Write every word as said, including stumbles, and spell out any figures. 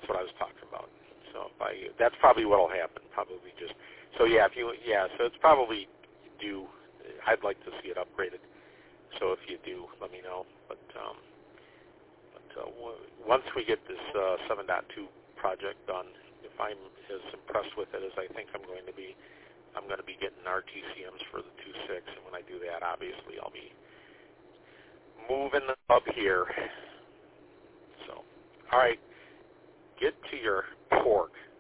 that's what I was talking about. So if I, that's probably what will happen. Probably just so yeah. If you yeah, so it's probably due. I'd like to see it upgraded. So if you do, let me know. But um, but uh, w- once we get this uh, seven point two project done, if I'm as impressed with it as I think I'm going to be, I'm going to be getting R T C Ms for the two point six, and when I do that, obviously I'll be moving up here. So, all right, get to your pork.